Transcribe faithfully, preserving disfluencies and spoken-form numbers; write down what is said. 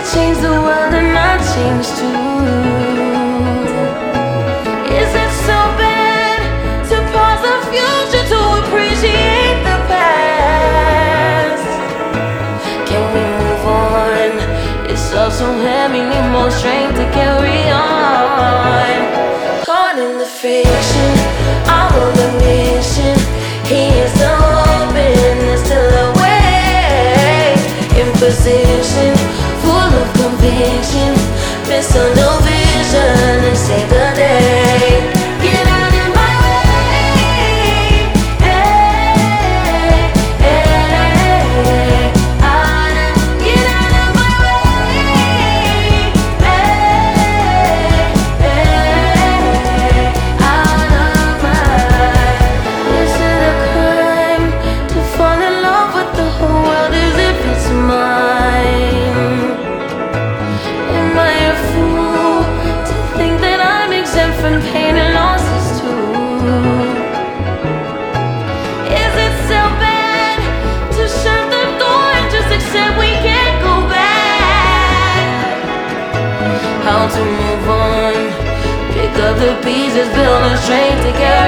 change the world and I change too. Is it so bad to pause the future to appreciate the past? Can we move on? It's all so heavy, need more strength to carry on. Caught in the friction, I'm on the mission. He is the hope and there's still a way. In position, full of conviction, miss a no vision and save the day. Get out of my way, hey, hey, out of, get out of my way, hey, hey, out of my. Is it a crime to fall in love with the whole world as if it's mine? Am I a fool to think that I'm exempt from pain and losses too? Is it so bad to shut the door and just accept we can't go back? How to move on? Pick up the pieces, build a strength together.